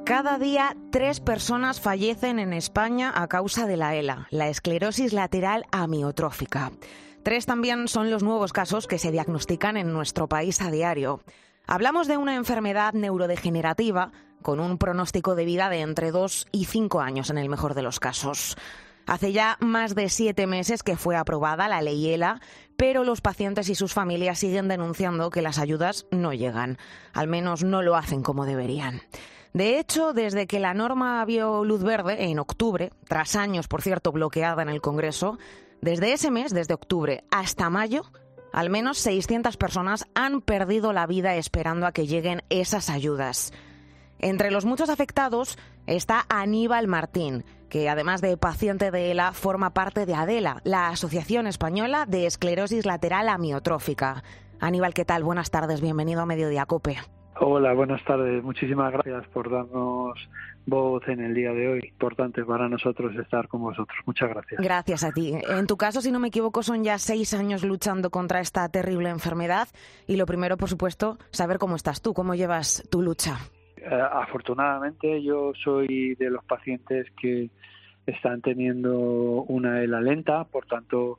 Cada día 3 personas fallecen en España a causa de la ELA, la esclerosis lateral amiotrófica. 3 también son los nuevos casos que se diagnostican en nuestro país a diario. Hablamos de una enfermedad neurodegenerativa con un pronóstico de vida de entre 2 y 5 años en el mejor de los casos. Hace ya más de 7 meses que fue aprobada la ley ELA, pero los pacientes y sus familias siguen denunciando que las ayudas no llegan, al menos no lo hacen como deberían. De hecho, desde que la norma vio luz verde en octubre, tras años, por cierto, bloqueada en el Congreso, desde ese mes, desde octubre hasta mayo, al menos 600 personas han perdido la vida esperando a que lleguen esas ayudas. Entre los muchos afectados está Aníbal Martín, que además de paciente de ELA forma parte de ADELA, la Asociación Española de Esclerosis Lateral Amiotrófica. Aníbal, ¿qué tal? Buenas tardes, bienvenido a Mediodía COPE. Hola, buenas tardes. Muchísimas gracias por darnos voz en el día de hoy. Importante para nosotros estar con vosotros. Muchas gracias. Gracias a ti. En tu caso, si no me equivoco, son ya 6 años luchando contra esta terrible enfermedad. Y lo primero, por supuesto, saber cómo estás tú, cómo llevas tu lucha. Afortunadamente, yo soy de los pacientes que están teniendo una ELA lenta, por tanto,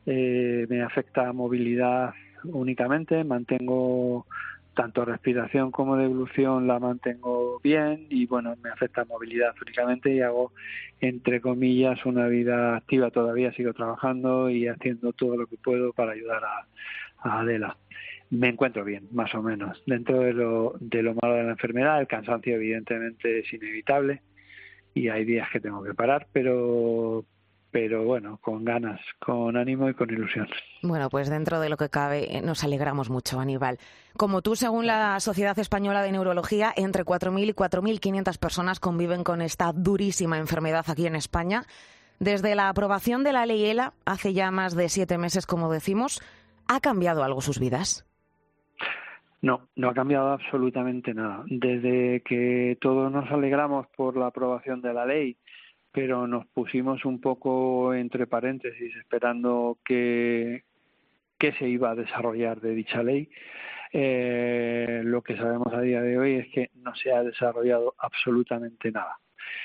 me afecta movilidad únicamente, mantengo tanto respiración como deglución la mantengo bien y bueno, me afecta movilidad únicamente y hago, entre comillas, una vida activa todavía, sigo trabajando y haciendo todo lo que puedo para ayudar a Adela. Me encuentro bien, más o menos. Dentro de lo malo de la enfermedad, el cansancio evidentemente es inevitable y hay días que tengo que parar, pero bueno, con ganas, con ánimo y con ilusión. Bueno, pues dentro de lo que cabe nos alegramos mucho, Aníbal. Como tú, según la Sociedad Española de Neurología, entre 4.000 y 4.500 personas conviven con esta durísima enfermedad aquí en España. Desde la aprobación de la ley ELA, hace ya más de 7 meses, como decimos, ¿ha cambiado algo sus vidas? No ha cambiado absolutamente nada. Desde que todos nos alegramos por la aprobación de la ley, pero nos pusimos un poco entre paréntesis esperando que se iba a desarrollar de dicha ley. Lo que sabemos a día de hoy es que no se ha desarrollado absolutamente nada.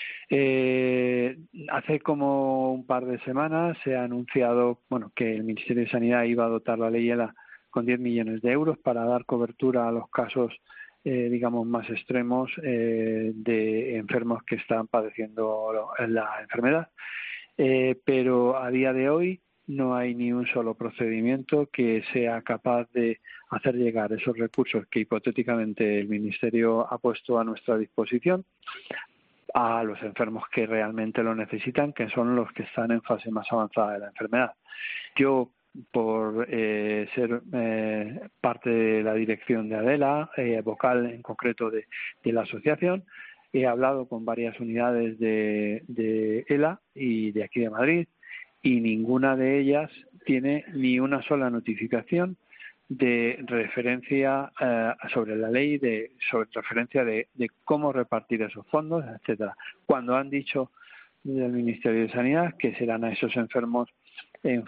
Hace como un par de semanas se ha anunciado que el Ministerio de Sanidad iba a dotar la ley ELA con 10 millones de euros para dar cobertura a los casos más extremos de enfermos que están padeciendo la enfermedad. Pero a día de hoy no hay ni un solo procedimiento que sea capaz de hacer llegar esos recursos que hipotéticamente el Ministerio ha puesto a nuestra disposición a los enfermos que realmente lo necesitan, que son los que están en fase más avanzada de la enfermedad. Yo, por ser parte de la dirección de ADELA, vocal en concreto de la asociación, he hablado con varias unidades de ELA y de aquí de Madrid y ninguna de ellas tiene ni una sola notificación de referencia sobre la ley, sobre referencia de cómo repartir esos fondos, etcétera. Cuando han dicho del Ministerio de Sanidad que serán a esos enfermos en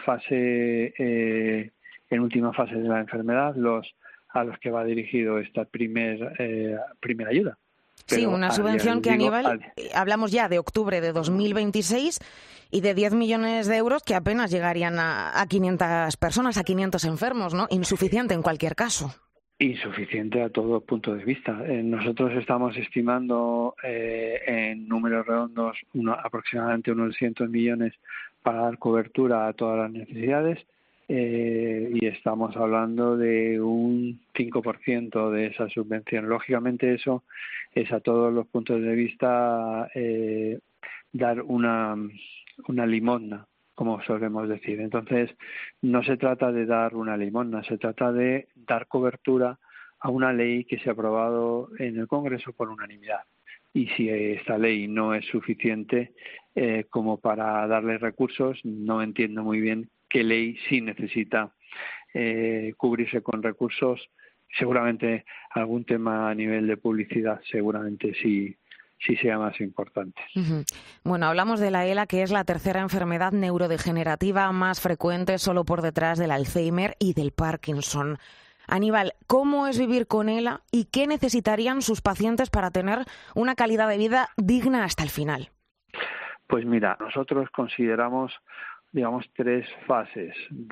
última fase de la enfermedad a los que va dirigido esta primera ayuda. Pero sí, una subvención que, Aníbal, hablamos ya de octubre de 2026 y de 10 millones de euros que apenas llegarían a 500 personas, a 500 enfermos, ¿no? Insuficiente en cualquier caso. Insuficiente a todo punto de vista. Nosotros estamos estimando en números redondos aproximadamente unos 200 millones para dar cobertura a todas las necesidades y estamos hablando de un 5% de esa subvención. Lógicamente eso es a todos los puntos de vista dar una limosna, como solemos decir. Entonces, no se trata de dar una limosna, se trata de dar cobertura a una ley que se ha aprobado en el Congreso por unanimidad. Y si esta ley no es suficiente como para darle recursos, no entiendo muy bien qué ley sí necesita cubrirse con recursos. Seguramente algún tema a nivel de publicidad, seguramente sí sea más importante. Uh-huh. Bueno, hablamos de la ELA, que es la tercera enfermedad neurodegenerativa más frecuente, solo por detrás del Alzheimer y del Parkinson. Aníbal, ¿cómo es vivir con ELA y qué necesitarían sus pacientes para tener una calidad de vida digna hasta el final? Pues mira, nosotros consideramos, digamos, 3 fases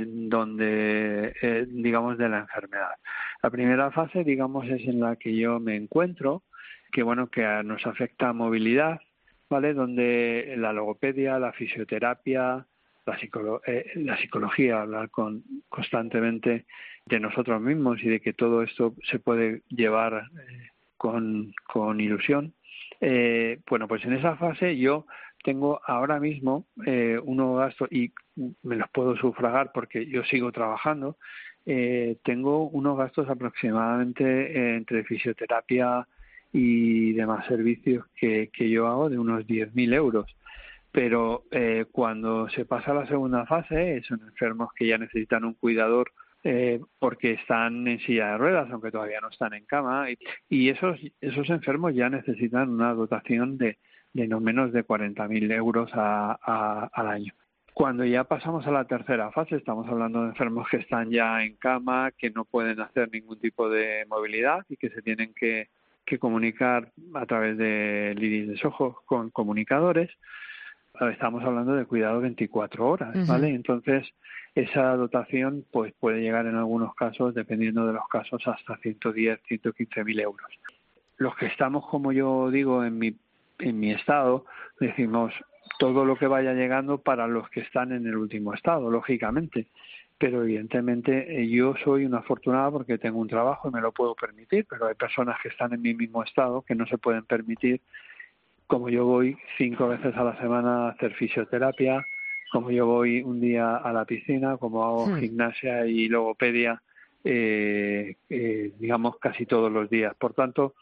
donde, digamos, de la enfermedad. La primera fase, digamos, es en la que yo me encuentro, que nos afecta a movilidad, ¿vale? Donde la logopedia, la fisioterapia, la psicología, hablar constantemente de nosotros mismos y de que todo esto se puede llevar con ilusión. Pues en esa fase yo tengo ahora mismo unos gastos, y me los puedo sufragar porque yo sigo trabajando, tengo unos gastos aproximadamente entre fisioterapia y demás servicios que yo hago de unos 10.000 euros. Pero cuando se pasa a la segunda fase, son enfermos que ya necesitan un cuidador porque están en silla de ruedas, aunque todavía no están en cama, y esos enfermos ya necesitan una dotación de no menos de 40.000 euros al año. Cuando ya pasamos a la tercera fase, estamos hablando de enfermos que están ya en cama, que no pueden hacer ningún tipo de movilidad y que se tienen que comunicar a través de iris de ojos con comunicadores. Estamos hablando de cuidado 24 horas, ¿vale? Entonces, esa dotación pues puede llegar en algunos casos, dependiendo de los casos, hasta 110, 115.000 euros. Los que estamos, como yo digo, en mi estado, decimos todo lo que vaya llegando para los que están en el último estado, lógicamente. Pero evidentemente yo soy una afortunada porque tengo un trabajo y me lo puedo permitir, pero hay personas que están en mi mismo estado que no se pueden permitir. Como yo voy 5 veces a la semana a hacer fisioterapia, como yo voy un día a la piscina, como hago gimnasia y logopedia, digamos, casi todos los días. Por tanto,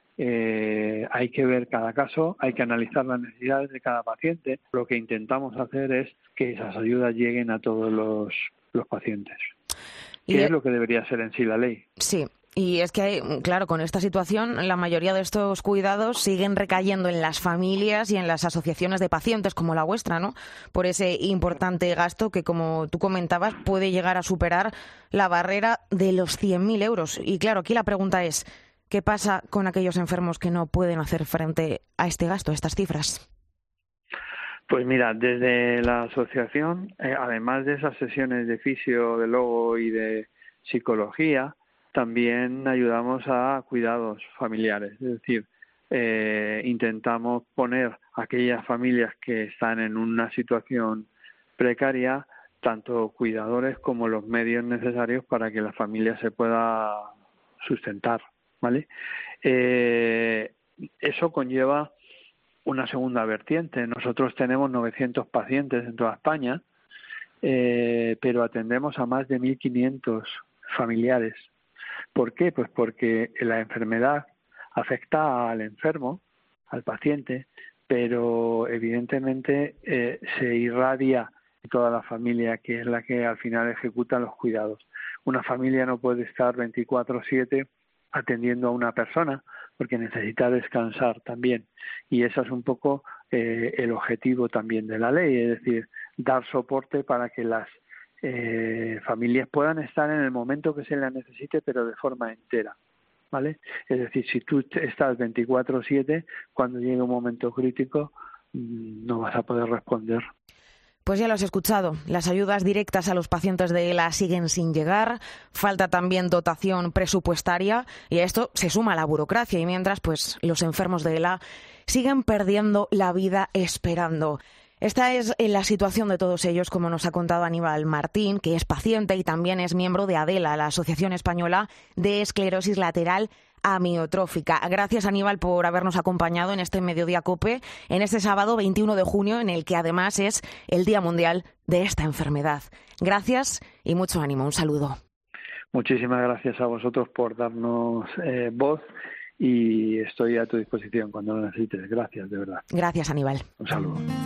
hay que ver cada caso, hay que analizar las necesidades de cada paciente. Lo que intentamos hacer es que esas ayudas lleguen a todos los pacientes, que es lo que debería ser en sí la ley. Sí. Y es que, claro, con esta situación, la mayoría de estos cuidados siguen recayendo en las familias y en las asociaciones de pacientes como la vuestra, ¿no? Por ese importante gasto que, como tú comentabas, puede llegar a superar la barrera de los 100.000 euros. Y claro, aquí la pregunta es, ¿qué pasa con aquellos enfermos que no pueden hacer frente a este gasto, a estas cifras? Pues mira, desde la asociación, además de esas sesiones de fisio, de logo y de psicología, también ayudamos a cuidados familiares, es decir, intentamos poner a aquellas familias que están en una situación precaria, tanto cuidadores como los medios necesarios para que la familia se pueda sustentar, ¿vale? Eso conlleva una segunda vertiente. Nosotros tenemos 900 pacientes en toda España, pero atendemos a más de 1.500 familiares. ¿Por qué? Pues porque la enfermedad afecta al enfermo, al paciente, pero evidentemente se irradia en toda la familia, que es la que al final ejecuta los cuidados. Una familia no puede estar 24/7 atendiendo a una persona porque necesita descansar también. Y ese es un poco el objetivo también de la ley, es decir, dar soporte para que las familias puedan estar en el momento que se les necesite, pero de forma entera, ¿vale? Es decir, si tú estás 24/7, cuando llegue un momento crítico, no vas a poder responder. Pues ya lo has escuchado, las ayudas directas a los pacientes de ELA siguen sin llegar, falta también dotación presupuestaria y a esto se suma la burocracia y mientras pues los enfermos de ELA siguen perdiendo la vida esperando. Esta es la situación de todos ellos, como nos ha contado Aníbal Martín, que es paciente y también es miembro de ADELA, la Asociación Española de Esclerosis Lateral Amiotrófica. Gracias, Aníbal, por habernos acompañado en este Mediodía COPE, en este sábado 21 de junio, en el que además es el Día Mundial de esta enfermedad. Gracias y mucho ánimo. Un saludo. Muchísimas gracias a vosotros por darnos voz y estoy a tu disposición cuando lo necesites. Gracias, de verdad. Gracias, Aníbal. Un saludo.